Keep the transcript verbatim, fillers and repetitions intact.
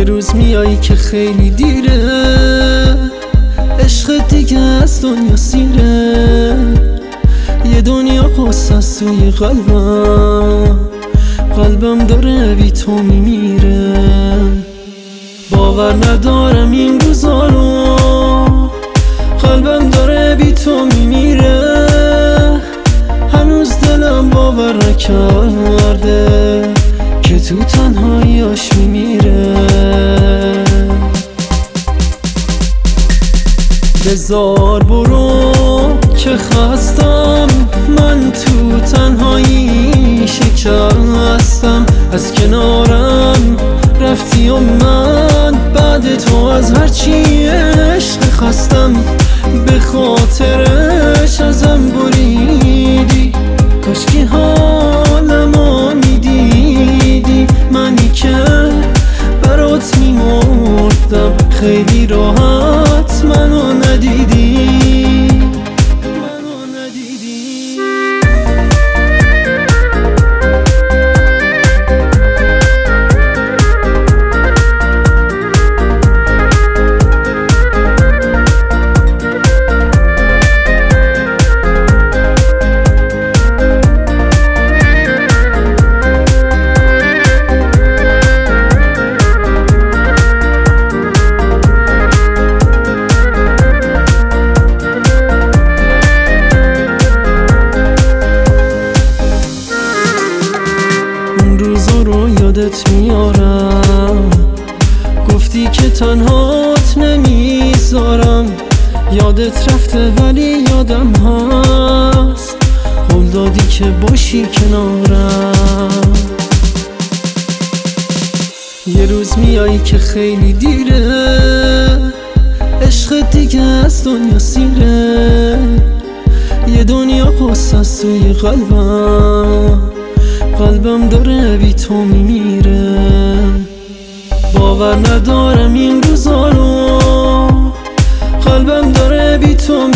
روز میایی که خیلی دیره، عشق دیگه از دنیا سیره. یه دنیا قصه است توی قلبم، قلبم داره بی تو میمیره. باور ندارم این روزا رو، قلبم داره بی تو میمیره. هنوز دلم باور نکرده که تو تنهاییاش میمیره. بذار برو که خستم، من تو تنهایی شکستم. از کنارم رفتی و من بعد تو از هرچی عشق خستم. به خاطرش ازم بریدی، کاشکی حالمو میدیدی. منی که برات میمردم، خیلی راحت منو ندیدی. روزا رو یادت میارم، گفتی که تنهات نمیذارم. یادت رفته ولی یادم هست، قول دادی که باشی کنارم. یه روز میایی که خیلی دیره، عشق دیگه از دنیا سیره. یه دنیا قصه است توی قلبم، قلبم داره بی تو میمیره. باور ندارم این روزا رو، قلبم داره بی تو